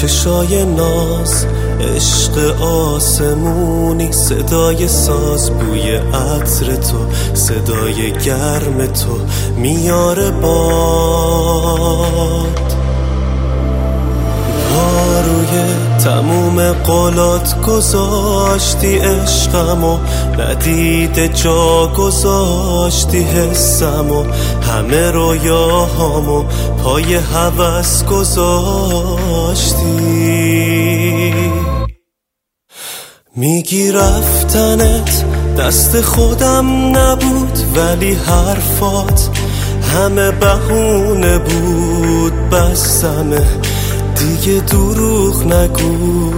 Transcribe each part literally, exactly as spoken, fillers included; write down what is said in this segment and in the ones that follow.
چشای ناز، عشق آسمونی، صدای ساز، بوی عطر تو، صدای گرم تو میاره باد. پا روی تموم قولات گذاشتی عشقمو، ندیده جا گذاشتی حسمو، همه رویاهامو پای هوس گذاشتی. میگی رفتنت دست خودم نبود، ولی حرفات همه بهونه بود. بسمه دیگه دروغ نگو.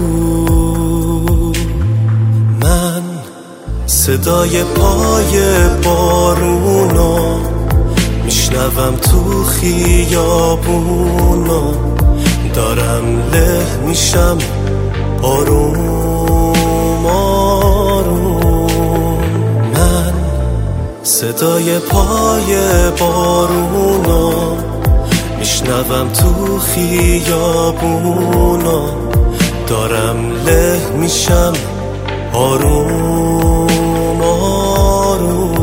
من صدای پای بارونو میشنوم تو خیابونو، دارم له میشم آروم آروم. من صدای پای بارونو میشنوم تو خیابونو، دارم له میشم آروم آروم.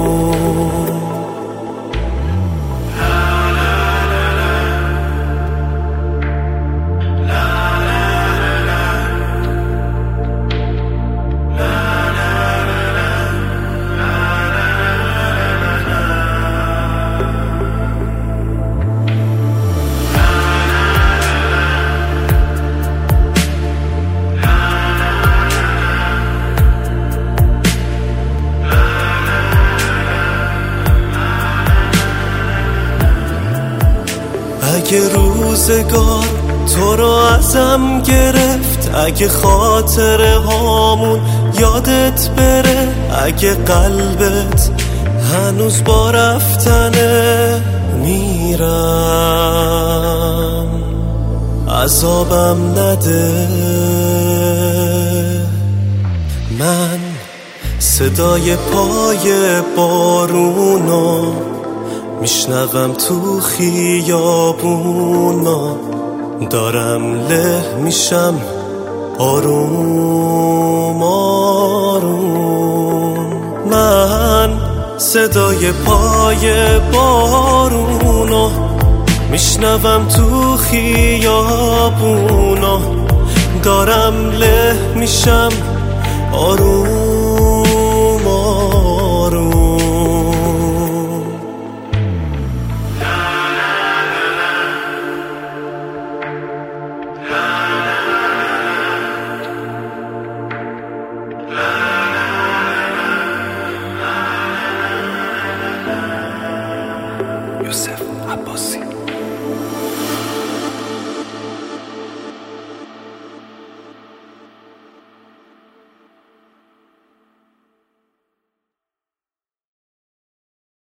اگه روزگار تو رو ازم گرفت، اگه خاطره هامون یادت بره، اگه قلبت هنوز با رفتنه میرم، عذابم نده. من صدای پای بارونو میشنوم تو خیابونا، دارم له میشم آروم آروم. من صدای پای بارونو میشنوم تو خیابونا، دارم له میشم